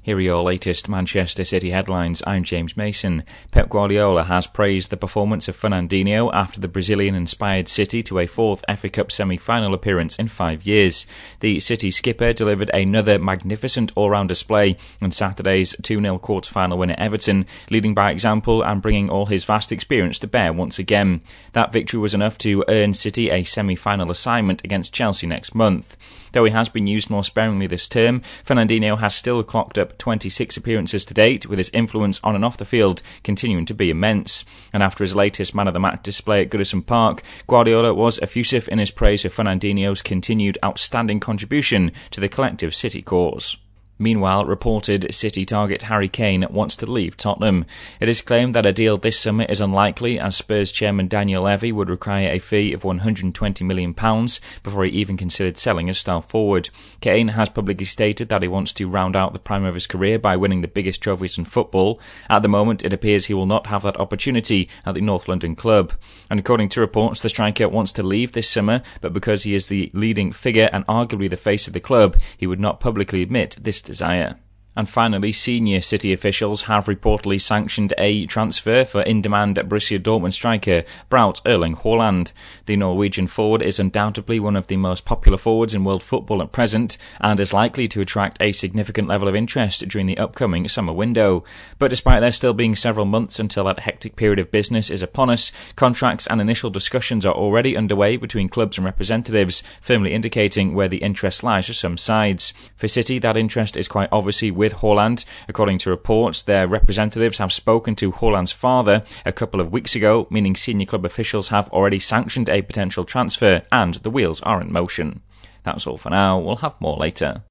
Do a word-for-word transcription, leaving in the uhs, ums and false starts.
Here are your latest Manchester City headlines. I'm James Mason. Pep Guardiola has praised the performance of Fernandinho after the Brazilian inspired City to a fourth F A Cup semi-final appearance in five years. The City skipper delivered another magnificent all-round display on Saturday's two nil quarter-final win at Everton, leading by example and bringing all his vast experience to bear once again. That victory was enough to earn City a semi-final assignment against Chelsea next month. Though he has been used more sparingly this term, Fernandinho has still clocked up twenty-six appearances to date, with his influence on and off the field continuing to be immense. And after his latest man-of-the-match display at Goodison Park, Guardiola was effusive in his praise of Fernandinho's continued outstanding contribution to the collective City cause. Meanwhile, reported City target Harry Kane wants to leave Tottenham. It is claimed that a deal this summer is unlikely, as Spurs chairman Daniel Levy would require a fee of one hundred twenty million pounds before he even considered selling a star forward. Kane has publicly stated that he wants to round out the prime of his career by winning the biggest trophies in football. At the moment, it appears he will not have that opportunity at the North London club. And according to reports, the striker wants to leave this summer, but because he is the leading figure and arguably the face of the club, he would not publicly admit this desire. And finally, senior City officials have reportedly sanctioned a transfer for in-demand Borussia Dortmund striker Braut Erling Haaland. The Norwegian forward is undoubtedly one of the most popular forwards in world football at present and is likely to attract a significant level of interest during the upcoming summer window. But despite there still being several months until that hectic period of business is upon us, contracts and initial discussions are already underway between clubs and representatives, firmly indicating where the interest lies for some sides. For City, that interest is quite obviously with with Haaland. According to reports, their representatives have spoken to Haaland's father a couple of weeks ago, meaning senior club officials have already sanctioned a potential transfer and the wheels are in motion. That's all for now. We'll have more later.